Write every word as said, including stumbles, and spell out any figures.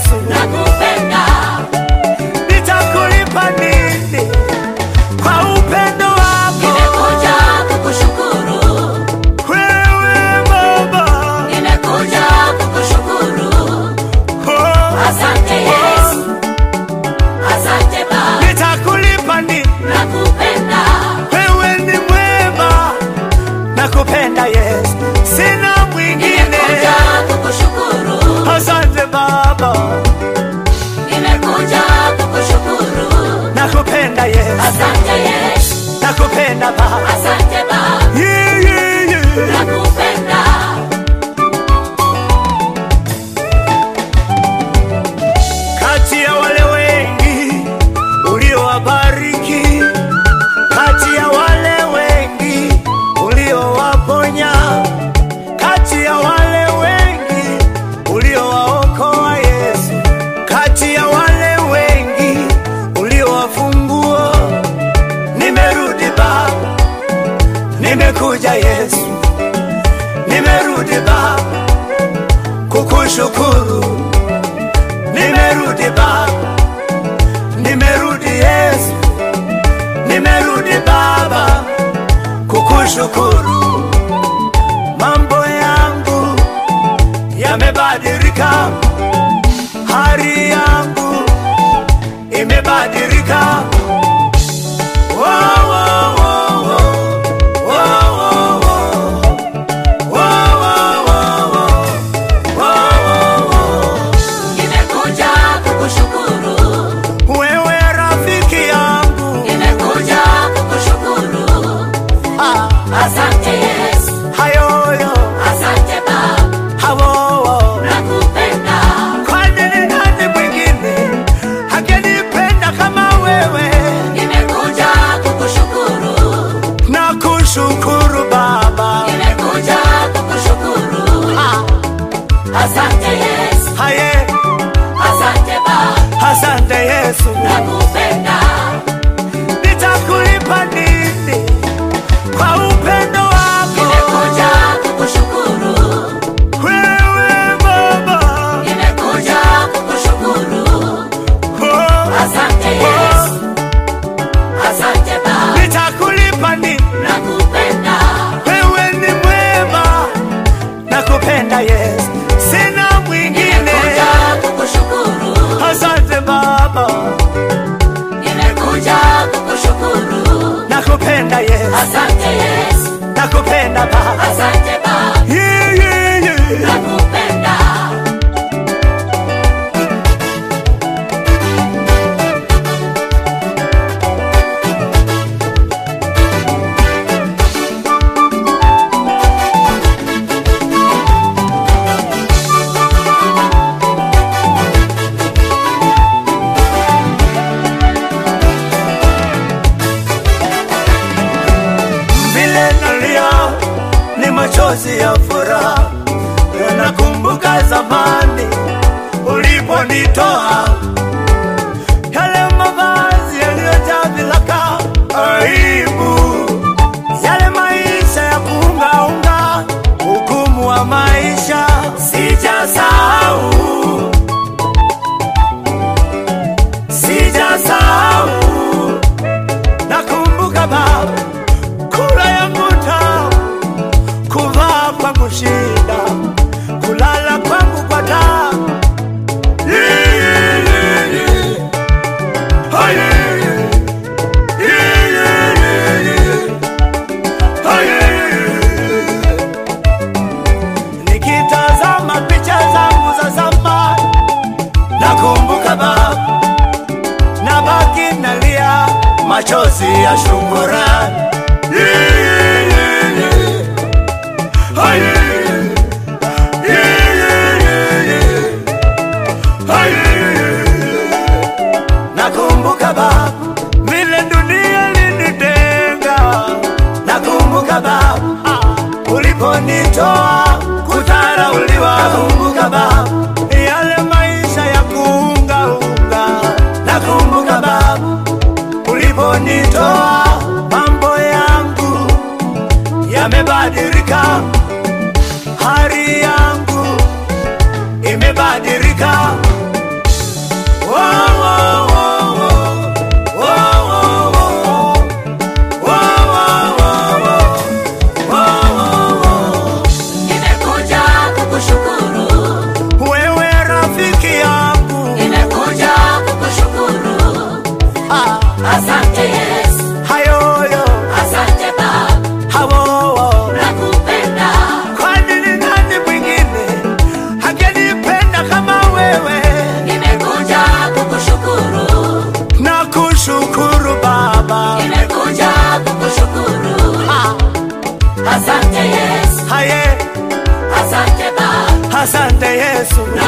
Yesu, nakupenda. Nitakulipa nini kwa upendo wako? Nimekuja kukushukuru Wewe Baba, nimekuja kukushukuru. oh, Asante Yesu, asante Baba. nitakulipa nini? Nakupenda, Wewe ni mwema, nakupenda Yesu, sina mwingine. nimekuja kukushukuru. Asante Baba, Nimekuja kukushukuru. nakupenda Yesu, Asante Yesu, nakupenda Baba, asante Baba. yeah, yeah, yeah. Nakupenda, Kati ya wale wengi uliowabariki, kati ya wale wengi uliowaponya, kati ya wale wengi uliowaokoa Yesu, kati ya wale wengi uliowafungua, nimerudi Baba, nimekuja Yesu, nimerudi Baba kukushukuru. Nimerudi Baba, nimerudi Yesu, nimerudi Baba kukushukuru. Mambo yangu yamebadilika, hali yangu imebadilika. Wow, wow, wow, wow. Wow, wow, wow. Wow, wow, wow, wow. Wow, wow, wow. nimekuja kukushukuru. Wewe rafiki yangu, Nimekuja kukushukuru. ah, Asante Yesu, hayoyo asante Baba. hawowo. Nakupenda, Kwani ni nani mwingine angenipenda kama wewe? nimekuja kukushukuru. Na kushukuru Baba, Nimekuja kukushukuru. ah, Asante Yesu, haye, asante Baba. asante Yesu. Nakupenda, Nitakulipa nini kwa upendo wako? nimekuja kukushukuru. Wewe Baba, Nimekuja kukushukuru. oh, Asante Yesu, asante Baba. nitakulipa nini? Nakupenda, Wewe ni mwema, nakupenda Yesu, sina mwingine. nimekuja kukushukuru. Asante Baba, Nimekuja kukushukuru. nakupenda Yesu, Asante Yesu, nakupenda Baba, asante Baba. yeah, yeah, yeah. Nakupenda, Vile nalia ni machozi ya furaha, nakumbuka zamani uliponitoa, yale mavazi yaliyojaa vilaka, aibu, yale maisha ya kuungaunga, hukumu wa maisha sijasahau, sijasahau. Nakumbuka Baba, kula yangu tamu, kuvaa kwangu shida, kulala kwangu kwa tabu. Yeah, yeah, yeah, yeah. Oh, yeah, yeah. Yeah, yeah, yeah, yeah. Oh, yeah, yeah, yeah. Nikitazama picha zangu za zamani, nakumbuka Baba, nabaki nalia machozi ya shukrani. Yeah, yeah, yeah, yeah. Oh, yeah, yeah. Yeah, yeah, yeah, yeah. Oh, yeah, yeah, yeah. Nakumbuka Baba, vile dunia ilinitenga. Nakumbuka Baba, uliponitoa kudharauliwa. Nakumbuka Baba, yale maisha ya kuungaunga. Nakumbuka Baba, uliponitoa, mambo yangu yamebadilika, hali yangu imebadilika. Yesu.